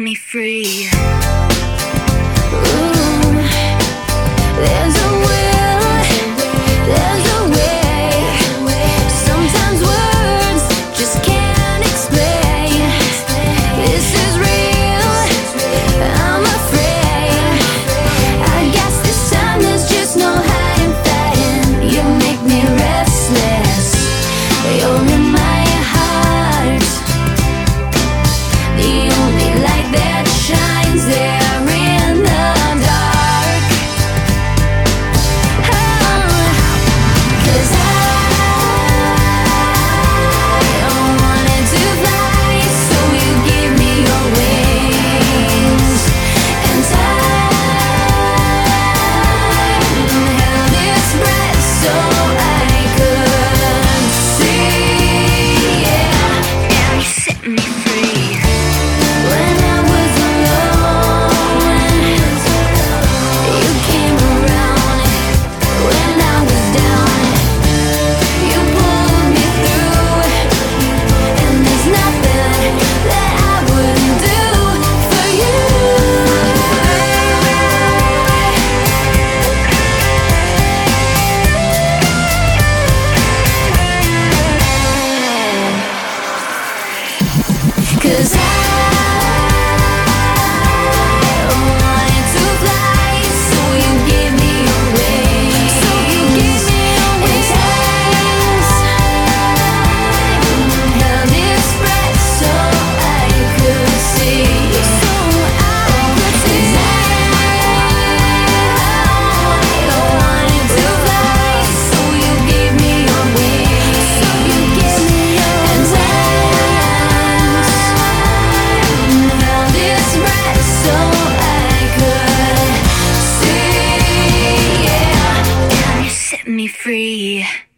me free. Ooh, there's a will, there's a way. Sometimes words just can't explain. This is real, I'm afraid. I guess this time there's just no hiding, fighting. You make me restless, you're in my heart, the only light that shines there in the dark. Oh, 'cause I wanted to fly, so you give me your wings, and time held its breath so I could see, yeah, And you set me free. when I was alone, you came around. When I was down, you pulled me through. And there's nothing that I wouldn't do for you. Cause I wanted to fly, so you gave me your wings. And time held its breath so I could see. I wanted to fly, so you gave me your wings. And time held its breath so I could see, yeah. And you set me free.